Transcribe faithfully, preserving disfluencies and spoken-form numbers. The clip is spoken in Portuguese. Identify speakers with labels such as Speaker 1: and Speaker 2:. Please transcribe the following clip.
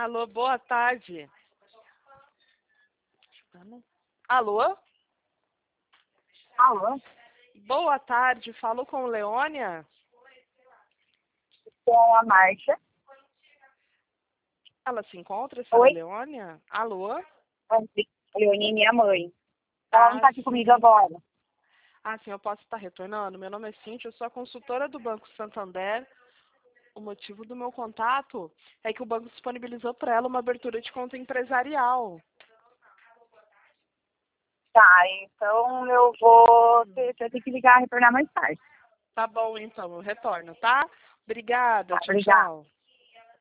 Speaker 1: Alô, boa tarde. Alô?
Speaker 2: Alô?
Speaker 1: Boa tarde, falo com Leônia?
Speaker 2: Com a Márcia.
Speaker 1: Ela se encontra, senhora
Speaker 2: Oi?
Speaker 1: Leônia? Alô?
Speaker 2: A Leonie, minha mãe. Ela não
Speaker 1: Ah,
Speaker 2: está aqui
Speaker 1: sim.
Speaker 2: comigo agora.
Speaker 1: Ah, sim, eu posso estar retornando. Meu nome é Cíntia, eu sou a consultora do Banco Santander. O motivo do meu contato é que o banco disponibilizou para ela uma abertura de conta empresarial.
Speaker 2: Tá, então eu vou ter, você tem que ligar e retornar mais tarde.
Speaker 1: Tá bom, então, eu retorno, tá? Obrigada,
Speaker 2: Tá,
Speaker 1: tchau,
Speaker 2: obrigada.
Speaker 1: tchau.